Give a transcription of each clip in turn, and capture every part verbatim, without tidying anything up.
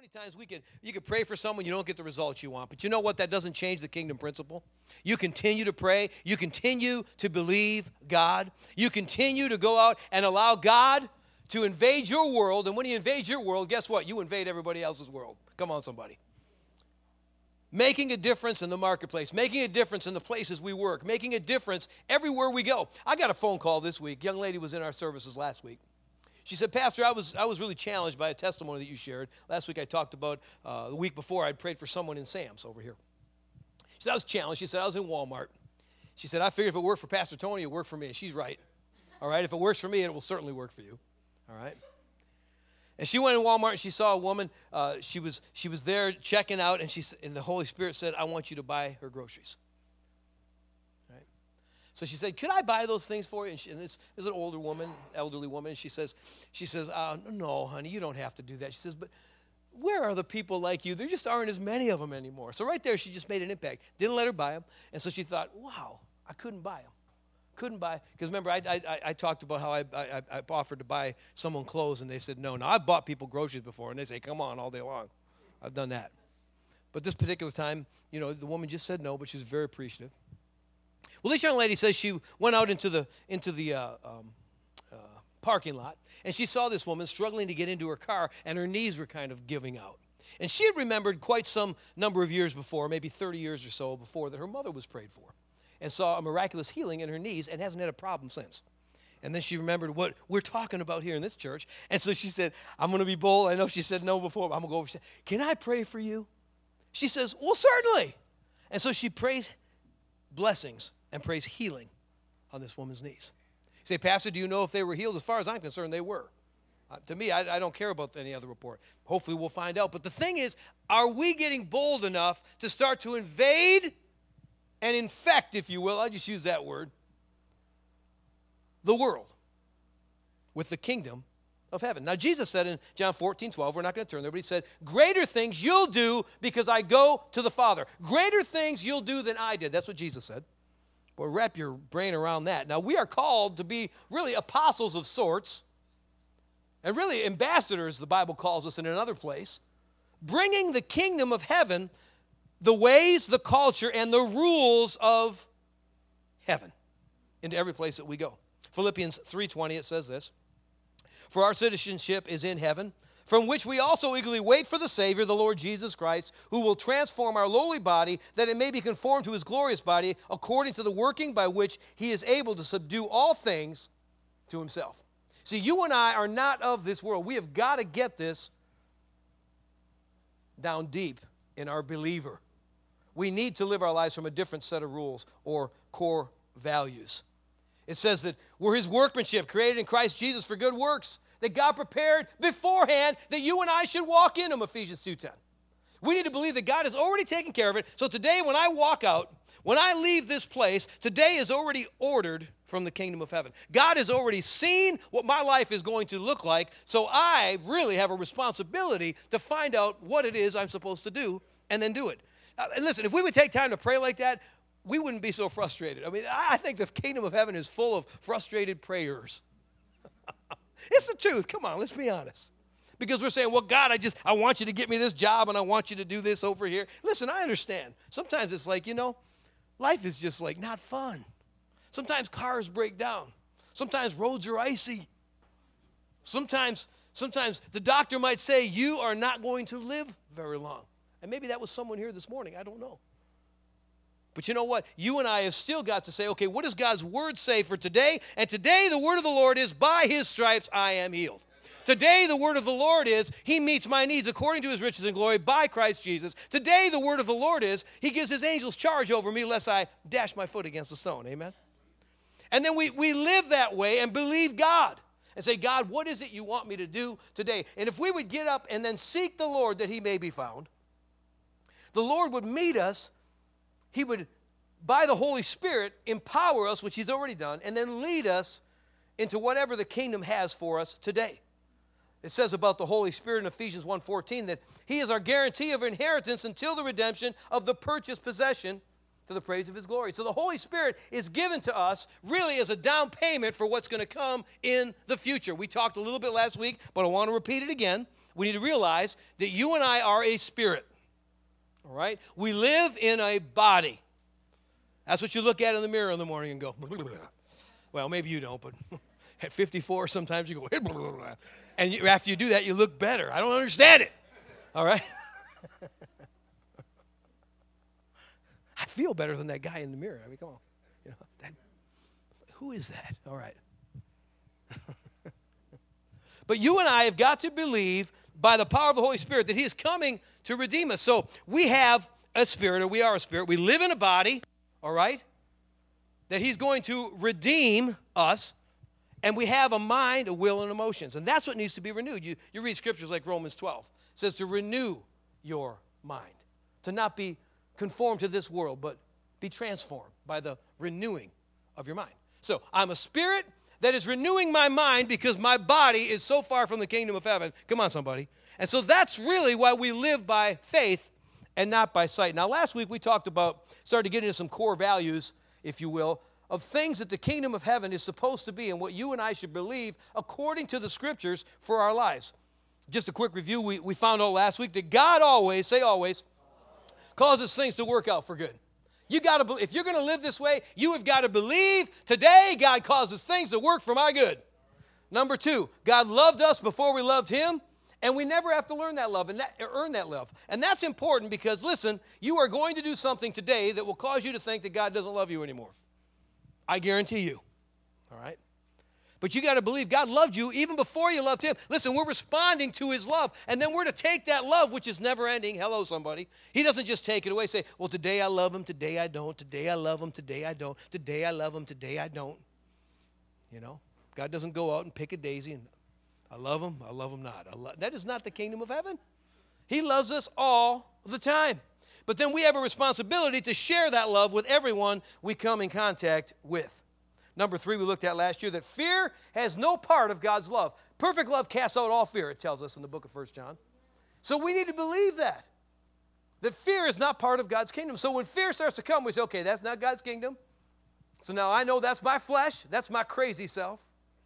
many times we could you could pray for someone, you don't get the results you want. But you know what? That doesn't change the kingdom principle. You continue to pray. You continue to believe God. You continue to go out and allow God to invade your world. And when he invades your world, guess what? You invade everybody else's world. Come on, somebody. Making a difference in the marketplace, making a difference in the places we work, making a difference everywhere we go. I got a phone call this week. Young lady was in our services last week. She said, Pastor, I was I was really challenged by a testimony that you shared. Last week I talked about, uh, the week before, I'd prayed for someone in Sam's over here. She said, I was challenged. She said, I was in Walmart. She said, I figured if it worked for Pastor Tony, it worked for me. She's right. All right, if it works for me, it will certainly work for you. All right. And she went in Walmart and she saw a woman. Uh, she was she was there checking out, and she and the Holy Spirit said, I want you to buy her groceries. So she said, could I buy those things for you? And, she, and this, this is an older woman, elderly woman. And she says, she says, uh, no, honey, you don't have to do that. She says, but where are the people like you? There just aren't as many of them anymore. So right there, she just made an impact. Didn't let her buy them. And so she thought, wow, I couldn't buy them. Couldn't buy. Because remember, I, I, I talked about how I, I, I offered to buy someone clothes, and they said no. Now, I've bought people groceries before, and they say, come on, all day long. I've done that. But this particular time, you know, the woman just said no, but she was very appreciative. Well, this young lady says she went out into the into the uh, um, uh, parking lot, and she saw this woman struggling to get into her car, and her knees were kind of giving out. And she had remembered quite some number of years before, maybe thirty years or so before, that her mother was prayed for and saw a miraculous healing in her knees and hasn't had a problem since. And then she remembered what we're talking about here in this church. And so she said, I'm going to be bold. I know she said no before, but I'm going to go over. She said, can I pray for you? She says, well, certainly. And so she prays blessings and prays healing on this woman's knees. You say, Pastor, do you know if they were healed? As far as I'm concerned, they were. Uh, to me, I, I don't care about any other report. Hopefully we'll find out. But the thing is, are we getting bold enough to start to invade and infect, if you will, I just use that word, the world with the kingdom of heaven? Now, Jesus said in John fourteen twelve, we're not going to turn there, but he said, greater things you'll do because I go to the Father. Greater things you'll do than I did. That's what Jesus said. Well, wrap your brain around that. Now, we are called to be really apostles of sorts, and really ambassadors, the Bible calls us in another place, bringing the kingdom of heaven, the ways, the culture, and the rules of heaven into every place that we go. Philippians three twenty, it says this, for our citizenship is in heaven, from which we also eagerly wait for the Savior, the Lord Jesus Christ, who will transform our lowly body, that it may be conformed to his glorious body, according to the working by which he is able to subdue all things to himself. See, you and I are not of this world. We have got to get this down deep in our believer. We need to live our lives from a different set of rules or core values. It says that we're his workmanship, created in Christ Jesus for good works, that God prepared beforehand that you and I should walk in them, Ephesians two ten. We need to believe that God has already taken care of it. So today when I walk out, when I leave this place, today is already ordered from the kingdom of heaven. God has already seen what my life is going to look like, so I really have a responsibility to find out what it is I'm supposed to do and then do it. Uh, and listen, if we would take time to pray like that, we wouldn't be so frustrated. I mean, I think the kingdom of heaven is full of frustrated prayers. It's the truth. Come on, let's be honest. Because we're saying, well, God, I just, I want you to get me this job and I want you to do this over here. Listen, I understand. Sometimes it's like, you know, life is just like not fun. Sometimes cars break down. Sometimes roads are icy. Sometimes, sometimes the doctor might say, you are not going to live very long. And maybe that was someone here this morning. I don't know. But you know what? You and I have still got to say, okay, what does God's word say for today? And today the word of the Lord is, by his stripes I am healed. Today the word of the Lord is, he meets my needs according to his riches and glory by Christ Jesus. Today the word of the Lord is, he gives his angels charge over me lest I dash my foot against a stone. Amen? And then we, we live that way and believe God and say, God, what is it you want me to do today? And if we would get up and then seek the Lord that he may be found, the Lord would meet us. He would, by the Holy Spirit, empower us, which he's already done, and then lead us into whatever the kingdom has for us today. It says about the Holy Spirit in Ephesians one fourteen that he is our guarantee of inheritance until the redemption of the purchased possession to the praise of his glory. So the Holy Spirit is given to us really as a down payment for what's going to come in the future. We talked a little bit last week, but I want to repeat it again. we need to realize that you and I are a spirit. All right? We live in a body. That's what you look at in the mirror in the morning and go, well, maybe you don't, but at fifty-four, sometimes you go, and you, after you do that, you look better. I don't understand it. All right? I feel better than that guy in the mirror. I mean, come on. You know, that, who is that? All right. But you and I have got to believe by the power of the Holy Spirit that he is coming to redeem us. So we have a spirit, or we are a spirit. We live in a body, all right, that he's going to redeem us, and we have a mind, a will, and emotions. And that's what needs to be renewed. You, you read scriptures like Romans twelve. It says to renew your mind, to not be conformed to this world, but be transformed by the renewing of your mind. So I'm a spirit that is renewing my mind because my body is so far from the kingdom of heaven. Come on, somebody. And so that's really why we live by faith and not by sight. Now, last week we talked about, started to get into some core values, if you will, of things that the kingdom of heaven is supposed to be and what you and I should believe according to the scriptures for our lives. Just a quick review, we, we found out last week that God always, say always, causes things to work out for good. You got to, if you're going to live this way, you have got to believe today God causes things to work for my good. Number two, God loved us before we loved him, and we never have to learn that love and that, earn that love. And that's important because, listen, you are going to do something today that will cause you to think that God doesn't love you anymore. I guarantee you. All right? But you got to believe God loved you even before you loved him. Listen, we're responding to his love, and then we're to take that love, which is never ending. Hello, somebody. He doesn't just take it away, say, well, today I love him, today I don't, today I love him, today I don't, today I love him, today I don't. You know, God doesn't go out and pick a daisy and I love him, I love him not. I lo- that is not the kingdom of heaven. He loves us all the time. But then we have a responsibility to share that love with everyone we come in contact with. Number three, we looked at last year, that fear has no part of God's love. Perfect love casts out all fear, it tells us in the book of First John. So we need to believe that, that fear is not part of God's kingdom. So when fear starts to come, we say, okay, that's not God's kingdom. So now I know that's my flesh, that's my crazy self.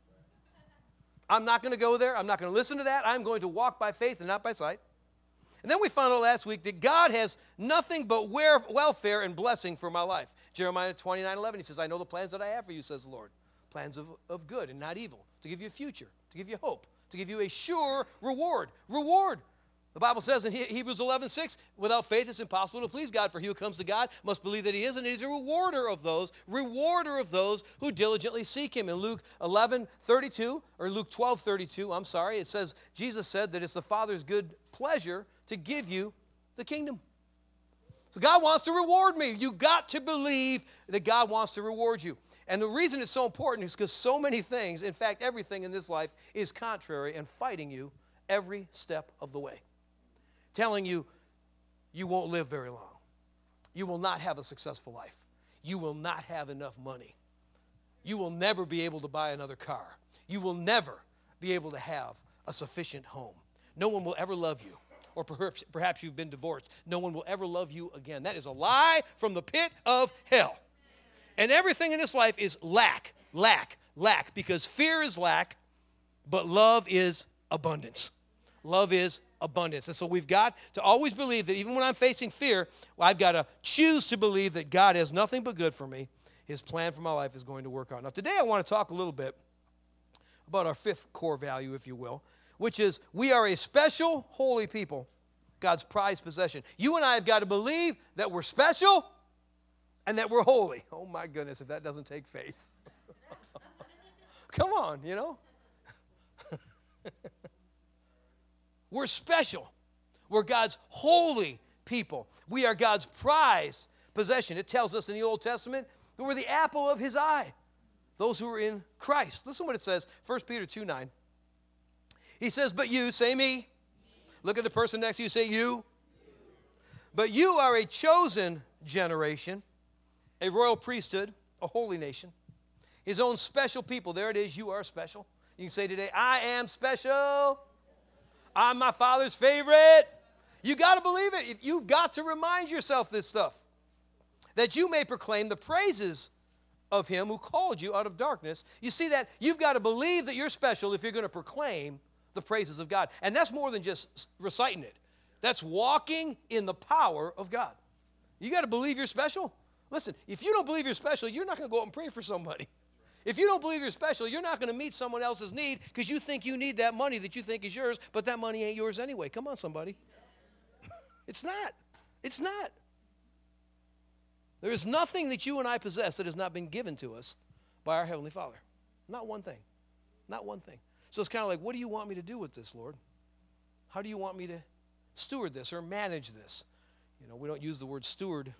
I'm not going to go there. I'm not going to listen to that. I'm going to walk by faith and not by sight. And then we found out last week that God has nothing but welfare and blessing for my life. Jeremiah twenty-nine eleven, he says, I know the plans that I have for you, says the Lord. Plans of, of good and not evil, to give you a future, to give you hope, to give you a sure reward. Reward. The Bible says in Hebrews eleven six, without faith it's impossible to please God, for he who comes to God must believe that he is, and he's a rewarder of those, rewarder of those who diligently seek him. In Luke eleven thirty-two, or Luke twelve thirty-two, I'm sorry, it says, Jesus said that it's the Father's good pleasure to give you the kingdom. So God wants to reward me. You got to believe that God wants to reward you. And the reason it's so important is because so many things, in fact, everything in this life is contrary and fighting you every step of the way. Telling you, you won't live very long. You will not have a successful life. You will not have enough money. You will never be able to buy another car. You will never be able to have a sufficient home. No one will ever love you. Or perhaps, perhaps you've been divorced. No one will ever love you again. That is a lie from the pit of hell. And everything in this life is lack, lack, lack. Because fear is lack, but love is abundance. Love is abundance. And so we've got to always believe that even when I'm facing fear, well, I've got to choose to believe that God has nothing but good for me. His plan for my life is going to work out. Now, today I want to talk a little bit about our fifth core value, if you will, which is we are a special, holy people, God's prized possession. You and I have got to believe that we're special and that we're holy. Oh, my goodness, if that doesn't take faith. Come on, you know. We're special. We're God's holy people. We are God's prized possession. It tells us in the Old Testament that we're the apple of his eye, those who are in Christ. Listen what it says, First Peter two nine. He says, but you, say me. Look at the person next to you, say you. But you are a chosen generation, a royal priesthood, a holy nation, his own special people. There it is, you are special. You can say today, I am special. I'm my Father's favorite. You got to believe it. You've got to remind yourself this stuff, that you may proclaim the praises of him who called you out of darkness. You see that? You've got to believe that you're special if you're going to proclaim the praises of God. And that's more than just reciting it. That's walking in the power of God. You got to believe you're special. Listen, if you don't believe you're special, you're not going to go out and pray for somebody. If you don't believe you're special, you're not going to meet someone else's need because you think you need that money that you think is yours, but that money ain't yours anyway. Come on, somebody. It's not. It's not. There is nothing that you and I possess that has not been given to us by our Heavenly Father. Not one thing. Not one thing. So it's kind of like, what do you want me to do with this, Lord? How do you want me to steward this or manage this? You know, we don't use the word steward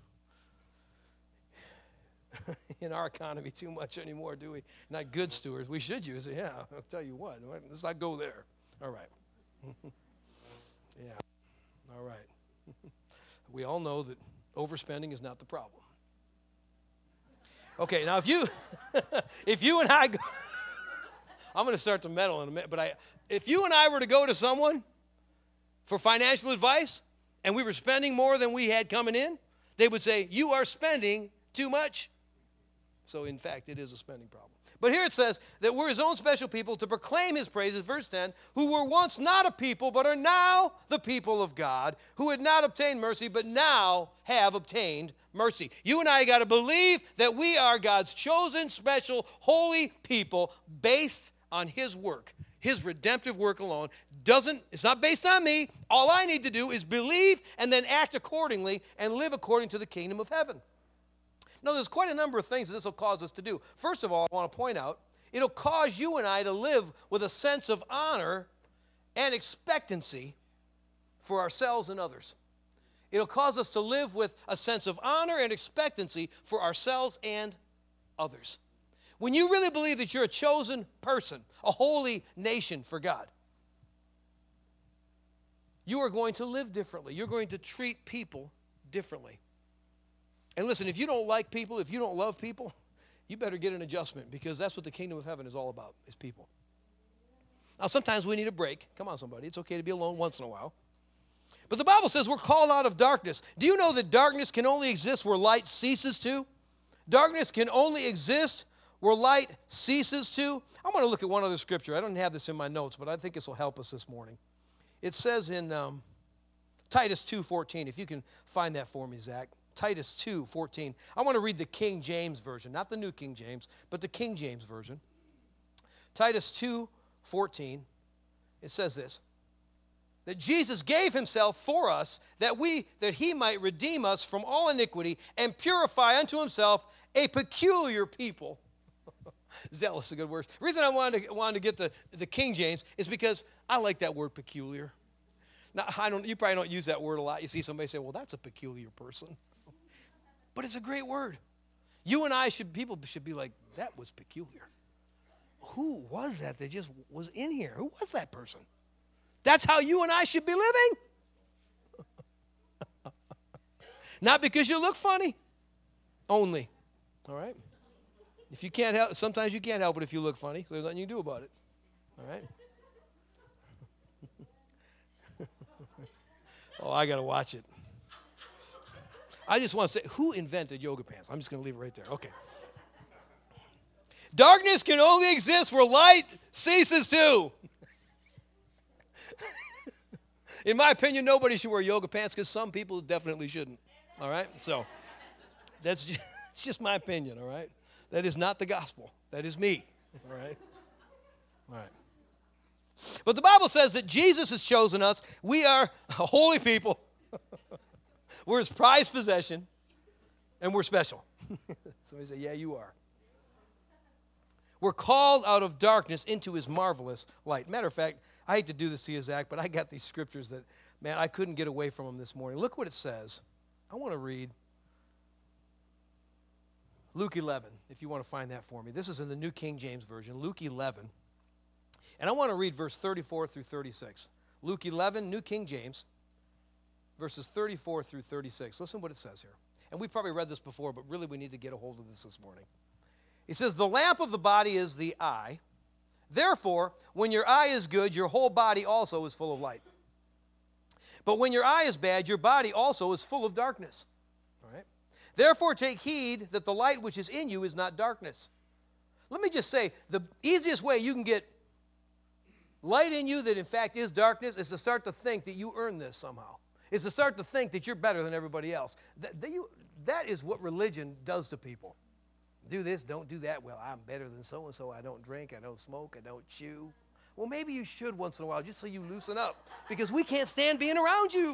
in our economy too much anymore, do we? Not good stewards. We should use it, yeah. I'll tell you what. Let's not go there. All right. Yeah. All right. We all know that overspending is not the problem. Okay, now if you if you and I go, I'm going to start to meddle in a minute, but I if you and I were to go to someone for financial advice and we were spending more than we had coming in, they would say, "You are spending too much." So, in fact, it is a spending problem. But here it says that we're his own special people to proclaim his praises, verse ten, who were once not a people, but are now the people of God, who had not obtained mercy, but now have obtained mercy. You and I got to believe that we are God's chosen, special, holy people based on his work, his redemptive work alone. Doesn't, it's not based on me. All I need to do is believe and then act accordingly and live according to the kingdom of heaven. Now, there's quite a number of things that this will cause us to do. First of all, I want to point out, it'll cause you and I to live with a sense of honor and expectancy for ourselves and others. It'll cause us to live with a sense of honor and expectancy for ourselves and others. When you really believe that you're a chosen person, a holy nation for God, you are going to live differently. You're going to treat people differently. And listen, if you don't like people, if you don't love people, you better get an adjustment because that's what the kingdom of heaven is all about, is people. Now, sometimes we need a break. Come on, somebody. It's okay to be alone once in a while. But the Bible says we're called out of darkness. Do you know that darkness can only exist where light ceases to? Darkness can only exist where light ceases to. I want to look at one other scripture. I don't have this in my notes, but I think this will help us this morning. It says in um, Titus two fourteen, if you can find that for me, Zach. Titus two fourteen. I want to read the King James Version, not the New King James, but the King James Version. Titus two fourteen, it says this, that Jesus gave himself for us, that we, that he might redeem us from all iniquity and purify unto himself a peculiar people. Zealous is a good word. The reason I wanted to, wanted to get the, the King James is because I like that word peculiar. Now, I don't, you probably don't use that word a lot. You see somebody say, well, that's a peculiar person. But it's a great word. You and I should, people should be like, that was peculiar. Who was that that just was in here? Who was that person? That's how you and I should be living. Not because you look funny, only. All right? If you can't help, sometimes you can't help it if you look funny, so there's nothing you can do about it. All right? Oh, I got to watch it. I just want to say, who invented yoga pants? I'm just going to leave it right there. Okay. Darkness can only exist where light ceases to. In my opinion, nobody should wear yoga pants because some people definitely shouldn't. All right? So that's just, it's just my opinion, all right? That is not the gospel. That is me. All right? All right. But the Bible says that Jesus has chosen us. We are a holy people. We're his prized possession, and we're special. Somebody say, yeah, you are. We're called out of darkness into his marvelous light. Matter of fact, I hate to do this to you, Zach, but I got these scriptures that, man, I couldn't get away from them this morning. Look what it says. I want to read Luke eleven, if you want to find that for me. This is in the New King James Version, Luke eleven. And I want to read verse thirty-four through thirty-six. Luke eleven, New King James, verses thirty-four through thirty-six. Listen what it says here. And we probably read this before, but really we need to get a hold of this this morning. He says, the lamp of the body is the eye. Therefore, when your eye is good, your whole body also is full of light. But when your eye is bad, your body also is full of darkness. All right? Therefore, take heed that the light which is in you is not darkness. Let me just say, the easiest way you can get Light in you that in fact is darkness is to start to think that you earn this somehow. Is to start to think that you're better than everybody else. That, that, you, that is what religion does to people. Do this, don't do that. Well, I'm better than so-and-so. I don't drink, I don't smoke, I don't chew. Well, maybe you should once in a while just so you loosen up because we can't stand being around you.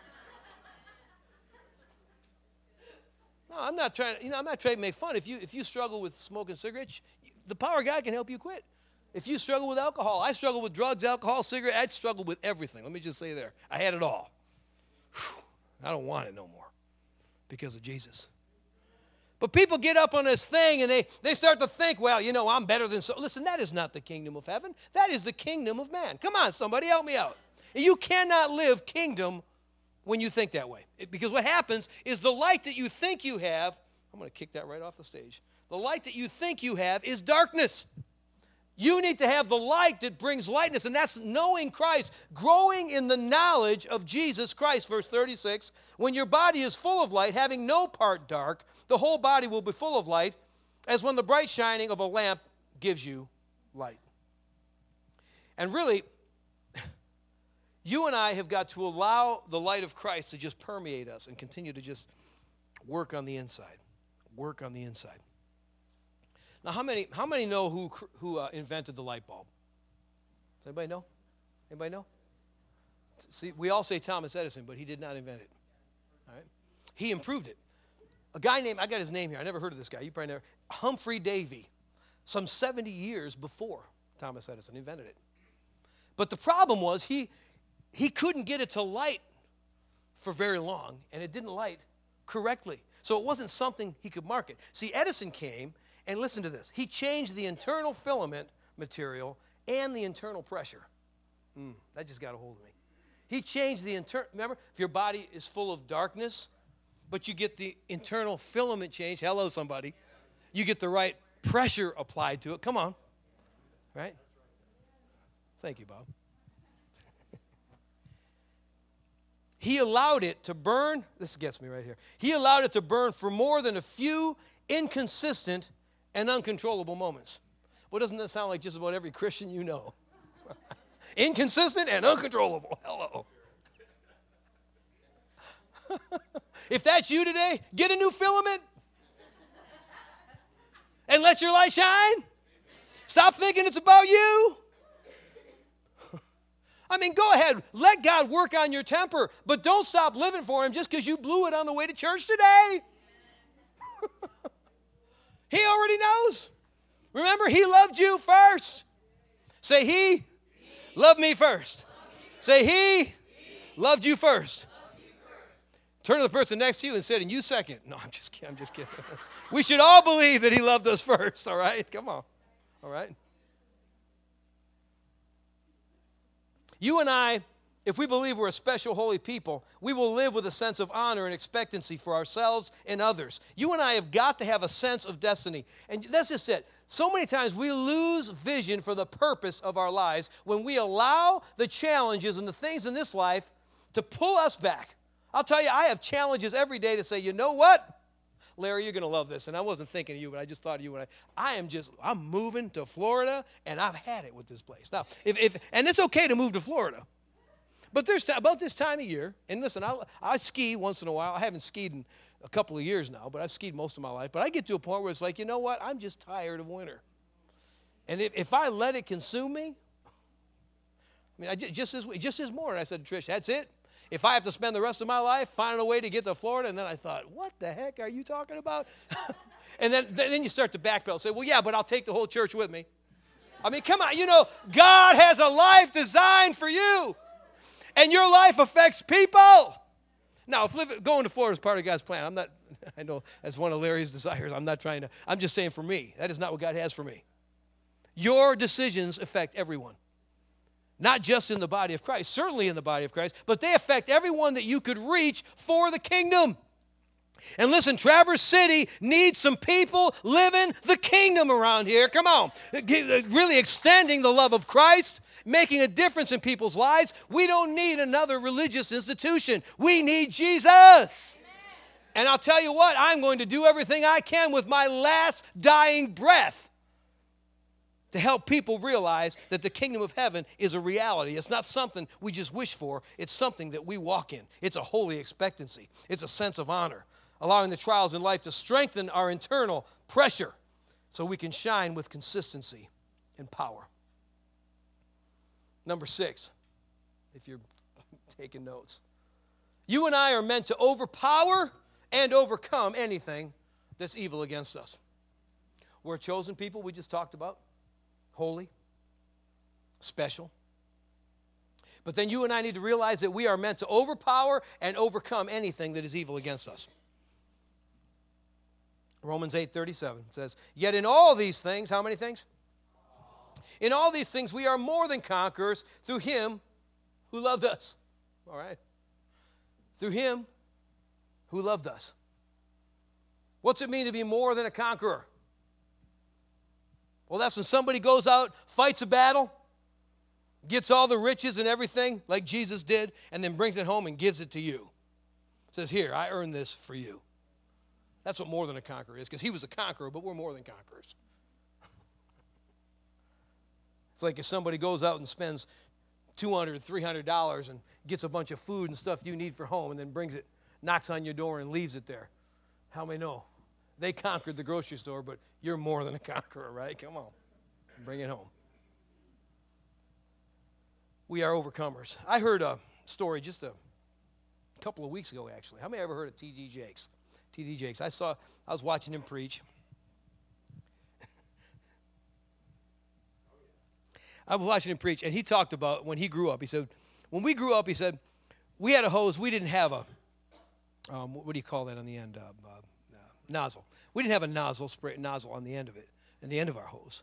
No, I'm not trying to, you know, I'm not trying to make fun. If you, if you struggle with smoking cigarettes, the power of God can help you quit. If you struggle with alcohol, I struggle with drugs, alcohol, cigarette, I struggle with everything. Let me just say there. I had it all. Whew, I don't want it no more because of Jesus. But people get up on this thing and they, they start to think, well, you know, I'm better than so. Listen, that is not the kingdom of heaven. That is the kingdom of man. Come on, somebody, help me out. You cannot live kingdom when you think that way. It, because what happens is the light that you think you have, I'm going to kick that right off the stage. The light that you think you have is darkness. You need to have the light that brings lightness, and that's knowing Christ, growing in the knowledge of Jesus Christ. Verse thirty-six, when your body is full of light, having no part dark, the whole body will be full of light, as when the bright shining of a lamp gives you light. And really, you and I have got to allow the light of Christ to just permeate us and continue to just work on the inside. Work on the inside. Now, how many how many know who who uh, invented the light bulb? Does anybody know? Anybody know? See, we all say Thomas Edison, but he did not invent it. All right? He improved it. A guy named, I got his name here. I never heard of this guy. You probably never. Humphrey Davy, some seventy years before Thomas Edison invented it. But the problem was he he couldn't get it to light for very long, and it didn't light correctly. So it wasn't something he could market. See, Edison came. And listen to this. He changed the internal filament material and the internal pressure. Mm, that just got a hold of me. He changed the internal, remember, if your body is full of darkness, but you get the internal filament change, hello somebody, you get the right pressure applied to it. Come on. Right? Thank you, Bob. He allowed it to burn, this gets me right here. He allowed it to burn for more than a few inconsistent and uncontrollable moments. Well, doesn't that sound like just about every Christian you know? Inconsistent and uncontrollable. Hello. If that's you today, get a new filament and let your light shine. Stop thinking it's about you. I mean, go ahead. Let God work on your temper, but don't stop living for him just because you blew it on the way to church today. He already knows. Remember, he loved you first. Say, he, he. loved me first. Loved me first. Say, he, he. Loved you first. Loved you first. Turn to the person next to you and say, and you second. No, I'm just kidding. I'm just kidding. We should all believe that he loved us first, all right? Come on. All right? You and I, if we believe we're a special holy people, we will live with a sense of honor and expectancy for ourselves and others. You and I have got to have a sense of destiny. And that's just it. So many times we lose vision for the purpose of our lives when we allow the challenges and the things in this life to pull us back. I'll tell you, I have challenges every day to say, you know what? Larry, you're going to love this. And I wasn't thinking of you, but I just thought of you. When I, I am just, I'm moving to Florida, and I've had it with this place. Now, if, if and it's okay to move to Florida. But there's t- about this time of year, and listen, I, I ski once in a while. I haven't skied in a couple of years now, but I've skied most of my life. But I get to a point where it's like, you know what? I'm just tired of winter. And if, if I let it consume me, I mean, I, just, this, just this morning I said to Trish, that's it. If I have to spend the rest of my life finding a way to get to Florida, and then I thought, what the heck are you talking about? And then, then you start to backpedal and say, well, yeah, but I'll take the whole church with me. I mean, come on, you know, God has a life designed for you. And your life affects people. Now, if live, going to Florida is part of God's plan, I'm not, I know that's one of Larry's desires. I'm not trying to, I'm just saying for me, that is not what God has for me. Your decisions affect everyone. Not just in the body of Christ, certainly in the body of Christ, but they affect everyone that you could reach for the kingdom. And listen, Traverse City needs some people living the kingdom around here. Come on. Really extending the love of Christ, making a difference in people's lives. We don't need another religious institution. We need Jesus. Amen. And I'll tell you what, I'm going to do everything I can with my last dying breath to help people realize that the kingdom of heaven is a reality. It's not something we just wish for. It's something that we walk in. It's a holy expectancy. It's a sense of honor, allowing the trials in life to strengthen our internal pressure so we can shine with consistency and power. Number six, if you're taking notes. You and I are meant to overpower and overcome anything that's evil against us. We're a chosen people, we just talked about. Holy, special. But then you and I need to realize that we are meant to overpower and overcome anything that is evil against us. Romans eight thirty-seven says, yet in all these things, how many things? In all these things we are more than conquerors through him who loved us. All right? Through him who loved us. What's it mean to be more than a conqueror? Well, that's when somebody goes out, fights a battle, gets all the riches and everything like Jesus did, and then brings it home and gives it to you. Says, here, I earned this for you. That's what more than a conqueror is, because he was a conqueror, but we're more than conquerors. It's like if somebody goes out and spends two hundred dollars, three hundred dollars and gets a bunch of food and stuff you need for home and then brings it, knocks on your door and leaves it there. How many know? They conquered the grocery store, but you're more than a conqueror, right? Come on. Bring it home. We are overcomers. I heard a story just a couple of weeks ago, actually. How many ever heard of T D Jakes? T D Jakes. I saw, I was watching him preach. I was watching him preach, and he talked about when he grew up. He said, when we grew up, he said, we had a hose. We didn't have a, um, what do you call that on the end? Uh, uh, uh, nozzle. We didn't have a nozzle, spray nozzle on the end of it, on the end of our hose.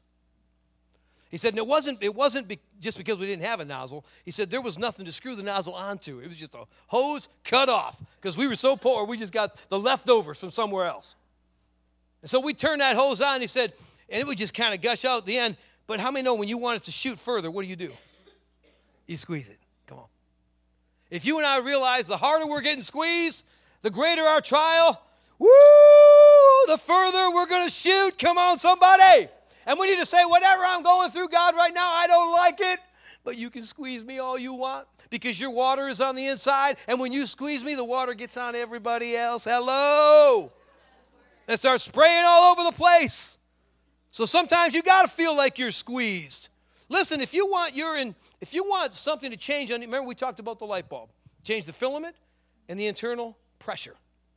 He said, and it wasn't, it wasn't be, just because we didn't have a nozzle. He said there was nothing to screw the nozzle onto. It was just a hose cut off because we were so poor, we just got the leftovers from somewhere else. And so we turned that hose on, he said, and it would just kind of gush out at the end. But how many know when you want it to shoot further, what do you do? You squeeze it. Come on. If you and I realize the harder we're getting squeezed, the greater our trial, woo, the further we're going to shoot. Come on, somebody. And we need to say, whatever I'm going through, God, right now, I don't like it. But you can squeeze me all you want because your water is on the inside. And when you squeeze me, the water gets on everybody else. Hello. And start spraying all over the place. So sometimes you got to feel like you're squeezed. Listen, if you want you're in, if you want something to change, on, remember we talked about the light bulb. Change the filament and the internal pressure.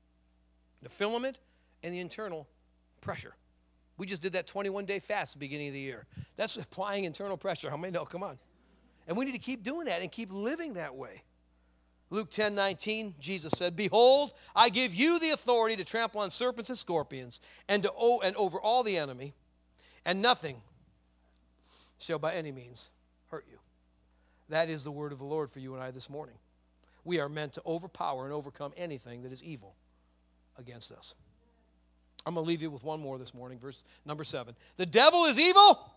The filament and the internal pressure. We just did that twenty-one day fast at the beginning of the year. That's applying internal pressure. How many know? Come on. And we need to keep doing that and keep living that way. Luke ten nineteen, Jesus said, behold, I give you the authority to trample on serpents and scorpions and, to, oh, and over all the enemy, and nothing shall by any means hurt you. That is the word of the Lord for you and I this morning. We are meant to overpower and overcome anything that is evil against us. I'm going to leave you with one more this morning, verse number seven. The devil is evil.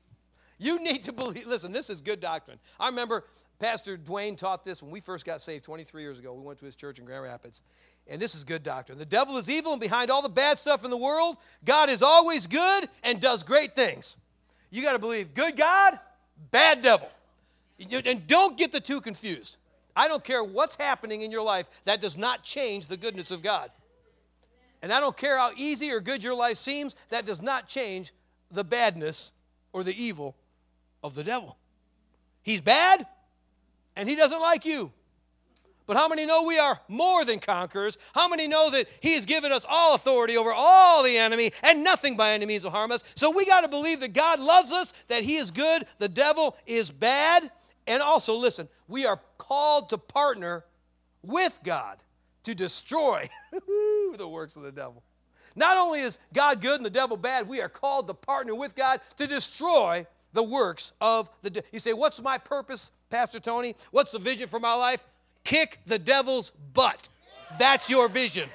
You need to believe. Listen, this is good doctrine. I remember Pastor Dwayne taught this when we first got saved twenty-three years ago. We went to his church in Grand Rapids. And this is good doctrine. The devil is evil, and behind all the bad stuff in the world, God is always good and does great things. You got to believe good God, bad devil. And don't get the two confused. I don't care what's happening in your life. That does not change the goodness of God. And I don't care how easy or good your life seems. That does not change the badness or the evil of the devil. He's bad, and he doesn't like you. But how many know we are more than conquerors? How many know that he has given us all authority over all the enemy and nothing by any means will harm us? So we got to believe that God loves us, that he is good, the devil is bad. And also, listen, we are called to partner with God to destroy the works of the devil. Not only is God good and the devil bad, we are called to partner with God to destroy the works of the devil. You say, what's my purpose, Pastor Tony? What's the vision for my life? Kick the devil's butt. That's your vision.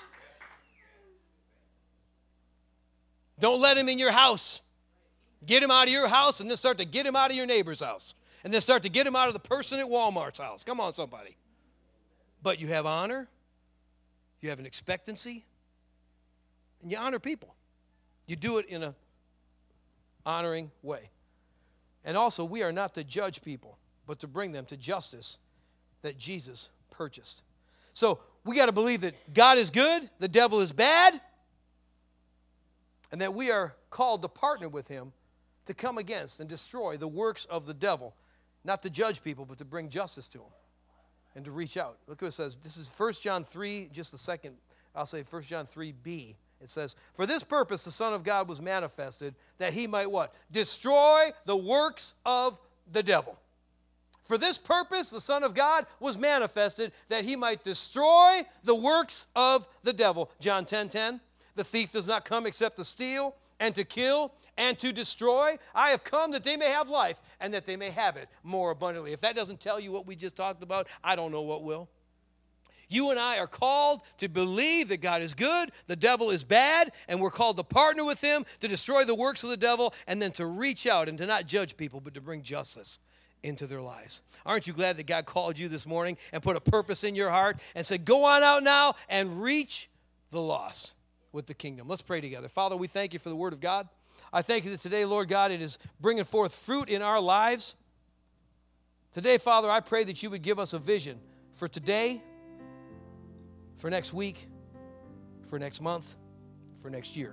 Don't let him in your house. Get him out of your house and then start to get him out of your neighbor's house. And then start to get him out of the person at Walmart's house. Come on, somebody. But you have honor. You have an expectancy. And you honor people. You do it in a honoring way. And also, we are not to judge people, but to bring them to justice that Jesus purchased. So we got to believe that God is good, the devil is bad, and that we are called to partner with him to come against and destroy the works of the devil, not to judge people, but to bring justice to them and to reach out. Look what it says. This is First John three, just the second, I'll say First John three b. It says, for this purpose the Son of God was manifested, that he might what? Destroy the works of the devil. For this purpose the Son of God was manifested, that he might destroy the works of the devil. John ten ten, the thief does not come except to steal and to kill and to destroy. I have come that they may have life and that they may have it more abundantly. If that doesn't tell you what we just talked about, I don't know what will. You and I are called to believe that God is good, the devil is bad, and we're called to partner with him to destroy the works of the devil and then to reach out and to not judge people, but to bring justice into their lives. Aren't you glad that God called you this morning and put a purpose in your heart and said, go on out now and reach the lost with the kingdom? Let's pray together. Father, we thank you for the word of God. I thank you that today, Lord God, it is bringing forth fruit in our lives. Today, Father, I pray that you would give us a vision for today, for next week, for next month, for next year.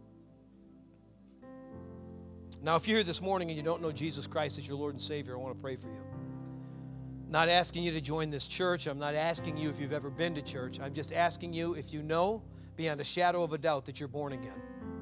Now, if you're here this morning and you don't know Jesus Christ as your Lord and Savior, I want to pray for you. I'm not asking you to join this church. I'm not asking you if you've ever been to church. I'm just asking you if you know beyond a shadow of a doubt that you're born again.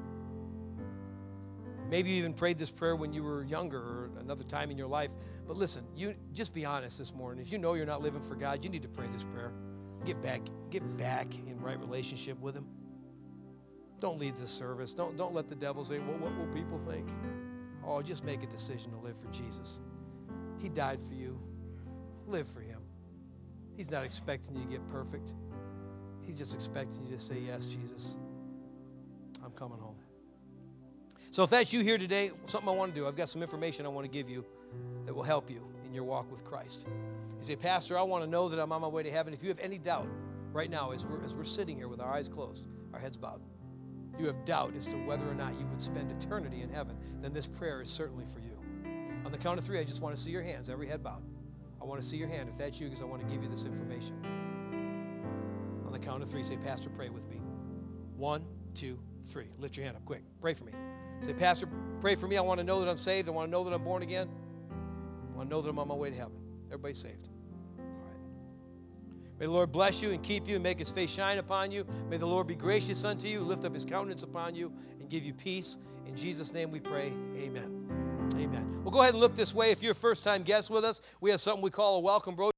Maybe you even prayed this prayer when you were younger or another time in your life. But listen, you just be honest this morning. If you know you're not living for God, you need to pray this prayer. Get back, get back in right relationship with him. Don't leave this service. Don't, don't let the devil say, well, what will people think? Oh, just make a decision to live for Jesus. He died for you. Live for him. He's not expecting you to get perfect. He's just expecting you to say, yes, Jesus, I'm coming home. So if that's you here today, something I want to do, I've got some information I want to give you that will help you in your walk with Christ. You say, Pastor, I want to know that I'm on my way to heaven. If you have any doubt right now as we're, as we're sitting here with our eyes closed, our heads bowed, you have doubt as to whether or not you would spend eternity in heaven, then this prayer is certainly for you. On the count of three, I just want to see your hands, every head bowed. I want to see your hand if that's you, because I want to give you this information. On the count of three, say, Pastor, pray with me. One, two, three. Lift your hand up quick. Pray for me. Say, Pastor, pray for me. I want to know that I'm saved. I want to know that I'm born again. I want to know that I'm on my way to heaven. Everybody's saved. All right. May the Lord bless you and keep you and make his face shine upon you. May the Lord be gracious unto you, lift up his countenance upon you, and give you peace. In Jesus' name we pray. Amen. Amen. Well, go ahead and look this way. If you're a first-time guest with us, we have something we call a welcome brochure.